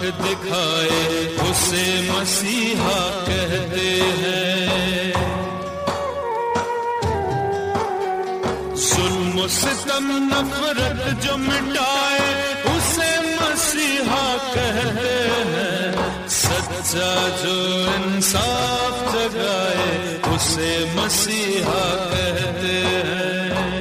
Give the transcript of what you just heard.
दिखाए उसे मसीहा कहते हैं। जुल्म सितम नफरत जो मिटाए उसे मसीहा कहते हैं। सच्चा जो इंसाफ जगाए उसे मसीहा कहते हैं।